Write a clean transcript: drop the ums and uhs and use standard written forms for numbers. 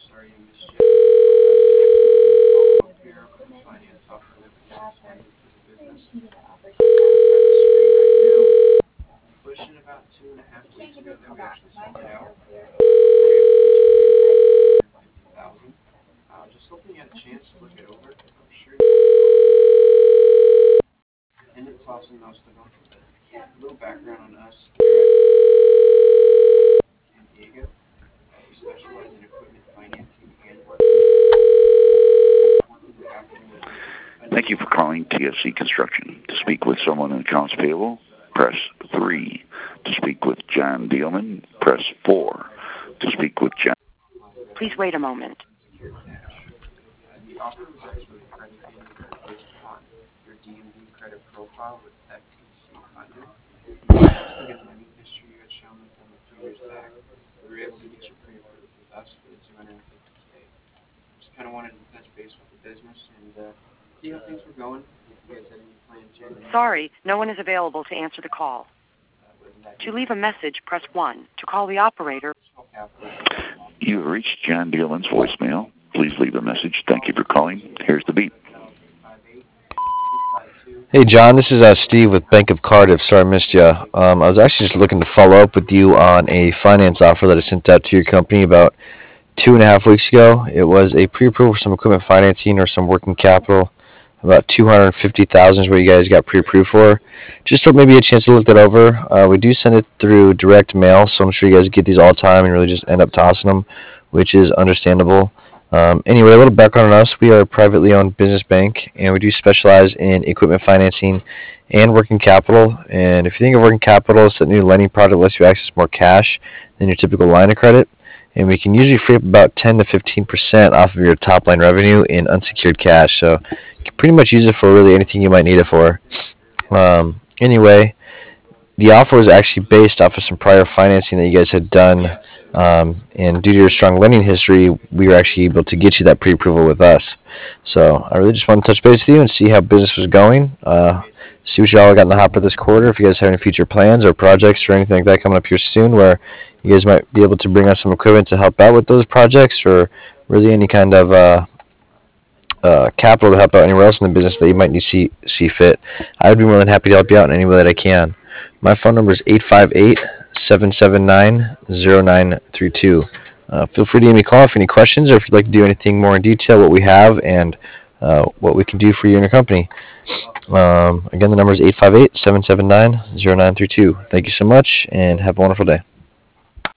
sorry you missed you. Follow up here on the finance offer that we got extended for the business. Got the screen right now. Pushing about 2.5 weeks ago that we actually sent it out. We're able to get you $350,000. Just hoping you had a chance to look it over. I'm sure you end up tossing most of them. A little background on us here at San Diego. We specialize in equipment financing and working capital. Thank you for calling TSC Construction. To speak with someone in accounts payable, press 3. To speak with John Dealman, press 4. To speak with John. Please wait a moment. Secured cash. The offer was actually predicated based upon your DMV credit profile with FTC funding. Just a good lending history you had shown with them a few years back. We were able to get you pre-approved with us for the 250K. Just kind of wanted to touch base with the business and see how things were going. If you guys had any plans here. Sorry, no one is available to answer the call. To leave a message, press 1. To call the operator. You have reached John Dealman's voicemail. Please leave a message. Thank you for calling. Here's the beep. Hey, John, this is Steve with Bank of Cardiff. Sorry I missed you. I was actually just looking to follow up with you on a finance offer that I sent out to your company about 2.5 weeks ago. It was a pre-approval for some equipment financing or some working capital. About $250,000 is what you guys got pre-approved for. Just hope maybe a chance to look that over. We do send it through direct mail, so I'm sure you guys get these all the time and really just end up tossing them, which is understandable. Anyway, a little background on us. We are a privately owned business bank, and we do specialize in equipment financing and working capital. And if you think of working capital, it's a new lending product that lets you access more cash than your typical line of credit. And we can usually free up about 10 to 15% off of your top line revenue in unsecured cash. So you can pretty much use it for really anything you might need it for. Anyway, the offer was actually based off of some prior financing that you guys had done. And due to your strong lending history, we were actually able to get you that pre-approval with us. So I really just want to touch base with you and see how business was going. See what y'all got in the hopper this quarter. If you guys have any future plans or projects or anything like that coming up here soon where you guys might be able to bring us some equipment to help out with those projects, or really any kind of capital to help out anywhere else in the business that you might need to see fit, I would be more than happy to help you out in any way that I can. My phone number is 858-779-0932. Feel free to give me a call if you have any questions, or if you'd like to do anything more in detail, what we have and what we can do for you and your company. Again, the number is 858-779-0932. Thank you so much, and have a wonderful day.